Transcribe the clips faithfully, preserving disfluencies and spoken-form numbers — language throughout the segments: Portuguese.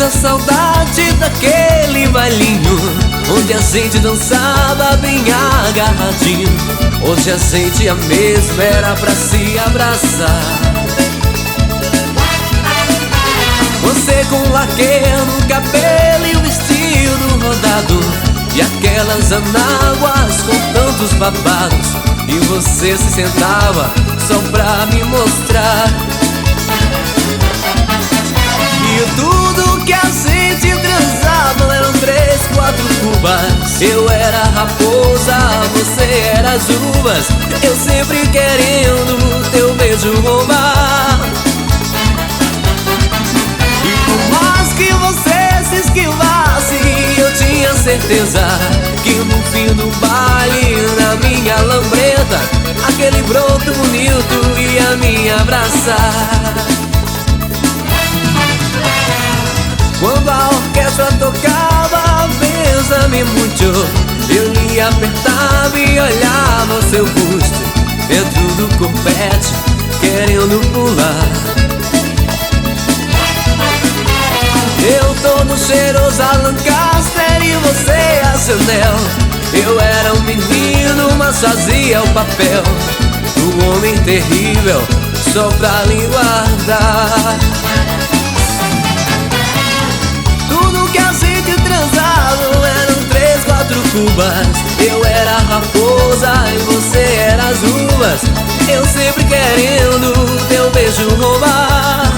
a saudade daquele bailinho onde a gente dançava bem agarradinho. Hoje a gente a mesma era pra se abraçar. Você com laque no cabelo e o vestido rodado, e aquelas anáguas com tantos babados, e você se sentava só pra me mostrar. E tudo que a gente transava eram três, quatro cubas. Eu era a raposa, você era as uvas, eu sempre querendo teu beijo roubar. E por mais que você se esquivasse, eu tinha certeza que no fim do baile, na minha lambreta, aquele broto bonito ia me abraçar. Quando a orquestra tocava Bésame Muito, eu lhe apertava e olhava o seu busto dentro do corpete, querendo pular. Eu todo cheiroso a Lancaster e você a Chanel. Eu era um menino, mas fazia o papel do homem terrível só pra lhe guardar. Tudo que a gente transava eram três, quatro cubas. Eu era a raposa e você era as uvas, eu sempre querendo teu beijo roubar.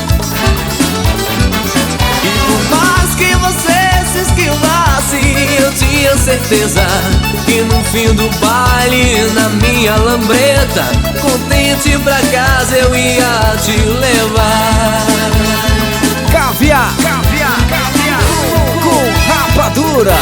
E por mais que você se esquivasse, eu tinha certeza que no fim do baile, na minha lambreta, contente pra casa eu ia te levar. Caviar, caviar, caviar com rapadura.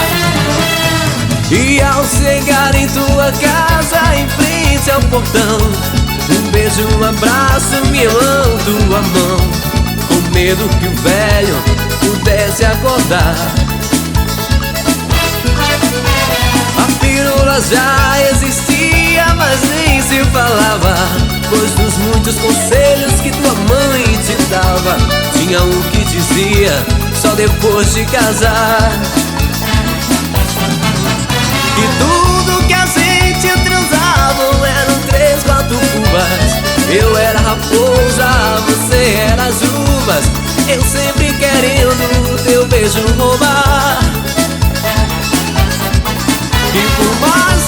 E ao chegar em tua casa, em frente ao portão, um beijo, um abraço, me dão tua mão, com medo que o velho pudesse acordar. A pirula já existia, mas nem se falava, pois dos muitos conselhos que tua mãe te dava, tinha um que dizia só depois de casar. E tudo que a gente transava eram três, quatro cubas. Eu era a raposa, você era as uvas, eu sempre